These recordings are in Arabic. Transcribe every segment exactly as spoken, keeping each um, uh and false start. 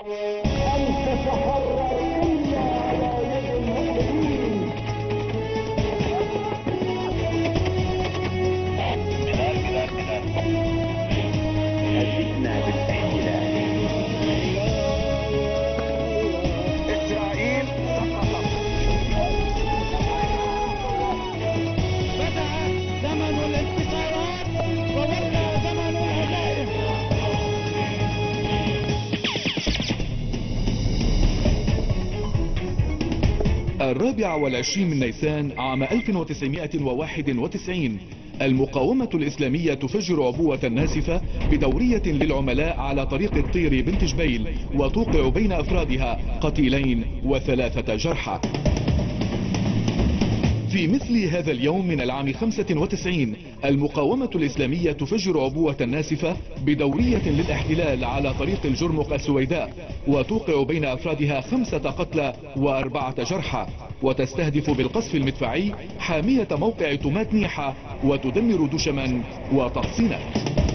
أن تتحرر إلا على يد المؤمنين. هددنا بالاحتلال. إسرائيل سقطت. بدأ زمن الانتصارات وولى زمن الهزائم. الرابع والعشرين من نيسان عام ألف وتسعمائة وواحد وتسعين المقاومة الإسلامية تفجر عبوة ناسفة بدورية للعملاء على طريق الطير بنت جبيل، وتوقع بين أفرادها قتيلين وثلاثة جرحى. في مثل هذا اليوم من العام خمسة وتسعين المقاومة الإسلامية تفجر عبوة ناسفة بدورية للاحتلال على طريق الجرمق السويداء، وتوقع بين أفرادها خمسة قتلى وأربعة جرحى، وتستهدف بالقصف المدفعي حامية موقع تمات نيحة، وتدمر دشما وتحصينات.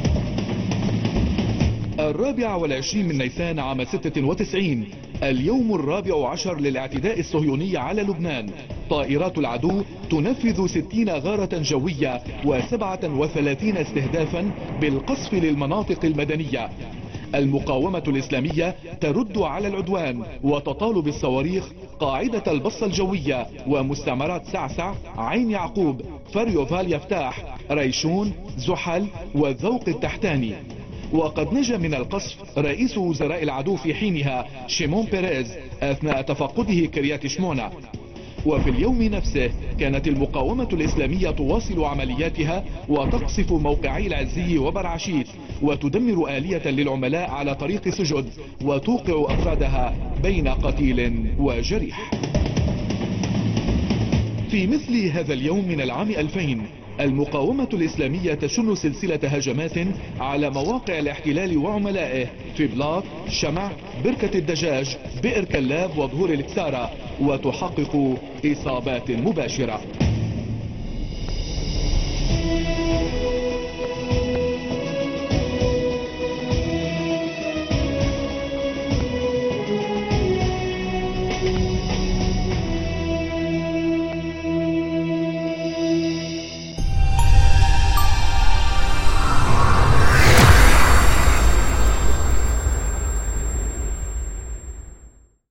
الرابع والعشرين من نيسان عام ستة وتسعين اليوم الرابع عشر للاعتداء الصهيوني على لبنان، طائرات العدو تنفذ ستين غارة جوية وسبعة وثلاثين استهدافا بالقصف للمناطق المدنية. المقاومة الإسلامية ترد على العدوان وتطال بالصواريخ قاعدة البصة الجوية ومستعمرات سعسع، عين يعقوب، فريوفال يفتاح، ريشون، زحل والذوق التحتاني. وقد نجا من القصف رئيس وزراء العدو في حينها شيمون بيريز أثناء تفقده كريات شمونة. وفي اليوم نفسه كانت المقاومة الإسلامية تواصل عملياتها وتقصف موقعي العزي وبرعشيت، وتدمر آلية للعملاء على طريق سجد، وتوقع أفرادها بين قتيل وجريح. في مثل هذا اليوم من العام ألفين المقاومة الإسلامية تشن سلسلة هجمات على مواقع الاحتلال وعملائه في بلاط، شمع، بركة الدجاج، بئر كلاب وظهور الكسارة، وتحقق إصابات مباشرة.